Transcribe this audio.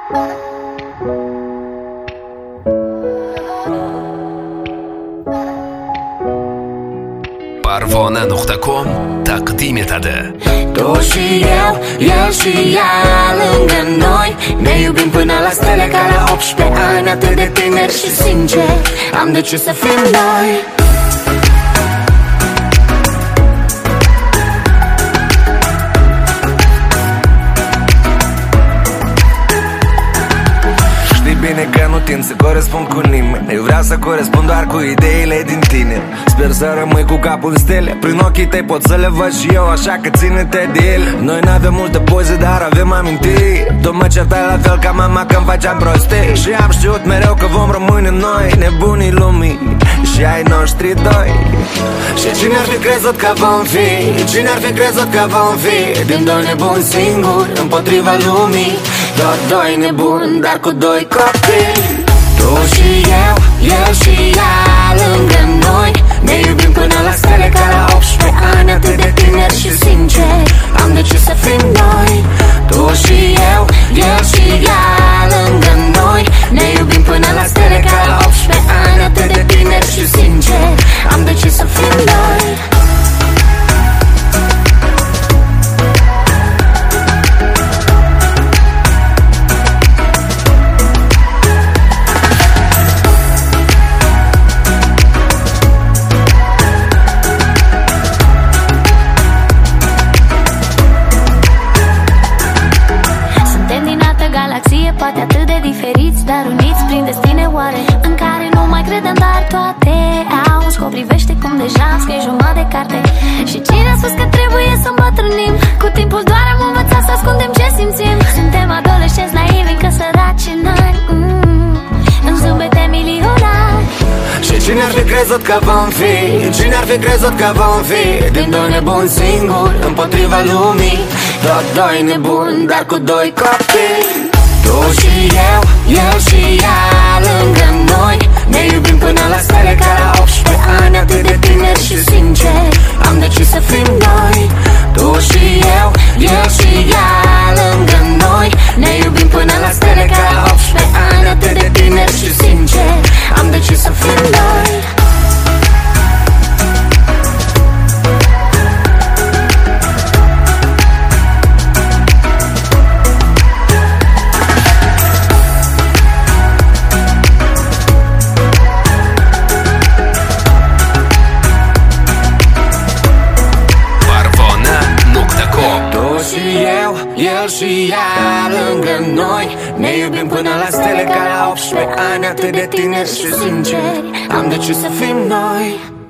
Parvona.com taqdim etadi. Tu și eu, el și ea lângă noi. Ne iubim până la stele ca la 18 ani. Atât de tineri și sinceri am decis să fim noi. Bine că nu tind să corespund cu nimeni. Eu vreau să corespund doar cu ideile din tine. Sper să rămâi cu capul în stele. Prin ochii tăi pot să le văd și eu, așa că ține-te de ele. Noi n-avem multe poze, dar avem amintiri. Tu mă certai la fel ca mama când făceam prostii. Și am știut mereu că vom rămâne noi, nebunii lumii și ai noștri doi. Și cine ar fi crezut că vom fi? Cine ar fi crezut că vom fi? Din doi nebuni singuri împotriva lumii. Tot doi nebuni, dar cu doi copii. Tu și eu, el și ea lângă noi. Ne iubim până la stele ca la 18 ani. Atât de tineri și sinceri am decis să fim noi. Tu și eu, el și ea lângă noi. Ne iubim până la stele ca la 18 ani. Atât de tineri și sinceri am decis să fim noi. Poate atât de diferiți, dar uniți prin destine oare, în care nu mai credem, dar toate au un scop. Privește cum deja am scris jumătate de carte. Și cine a spus că trebuie să îmbătrânim? Cu timpul doar am învățat să ascundem ce simțim. Suntem adolescenți naivi, încă săraci în ani, în zâmbete milionari. Și cine ar fi crezut că vom fi? Cine ar fi crezut că vom fi? Din doi nebuni singuri împotriva lumii. Tot doi nebuni, dar cu doi copii. Tu și eu, el și ea lângă noi. Ne iubim până la stele ca la 18 ani. Atât de tineri și sinceri am decis să fim noi. Tu și eu, el și ea lângă noi. Ne iubim până la stele ca la 18 ani. Atât de tineri și sinceri am decis să fim noi. El și ea lângă noi. Ne iubim până la stele ca la 18 ani. Atât de tineri și sinceri am decis să fim noi.